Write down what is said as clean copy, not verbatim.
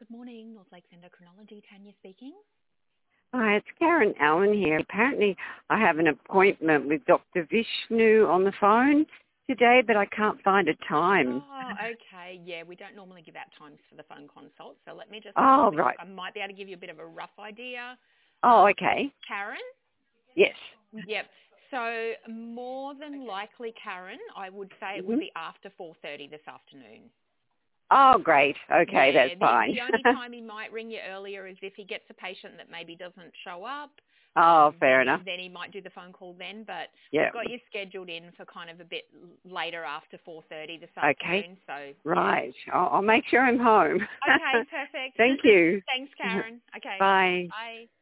Good morning, North Lakes Endocrinology. Tanya speaking. Hi, it's Karen Allen here. Apparently I have an appointment with Dr. Vishnu on the phone today, but I can't find a time. Oh, okay. Yeah, we don't normally give out times for the phone consult, so let me just have a Oh, quick look. right. I might be able to give you a bit of a rough idea. Oh, okay. Karen? Yes. Yep. So more than likely, Karen, I would say it would hmm be after 4:30 this afternoon. Oh, great. Okay, Yeah, that's fine. the only time he might ring you earlier is if he gets a patient that maybe doesn't show up. Oh, fair enough. Then he might do the phone call then. But Yeah. we've got you scheduled in for kind of a bit later after 4:30 this Okay. afternoon. So yeah. Right. I'll make sure I'm home. Okay, perfect. Thank you. Thanks, Karen. Okay. Bye. Bye.